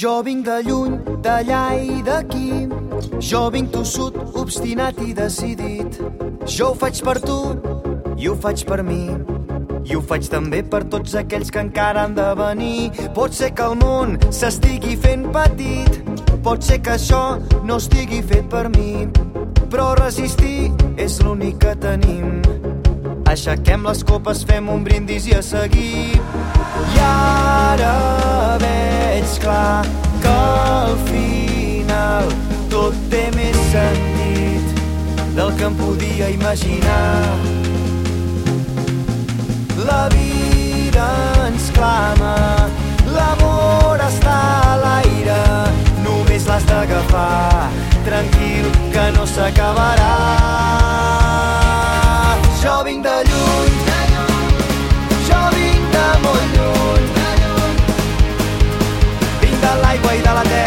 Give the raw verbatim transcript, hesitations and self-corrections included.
Jo vinc de lluny, d'allà i d'aquí. Jo vinc tossut, obstinat i decidit. Jo ho faig per tu i ho faig per mi. I ho faig també per tots aquells que encara han de venir. Pot ser que el món s'estigui fent petit, pot ser que això no estigui fet per mi, però resistir és l'únic que tenim. Aixequem les copes, fem un brindis i a seguir. I ara veig clar que al final tot té més sentit del que em podia imaginar. La vida ens clama, l'amor està a l'aire, només l'has d'agafar, tranquil, que no s'acabarà. Jo vinc de lluny, jo vinc de molt lluny, vinc de l'aigua i de la terra,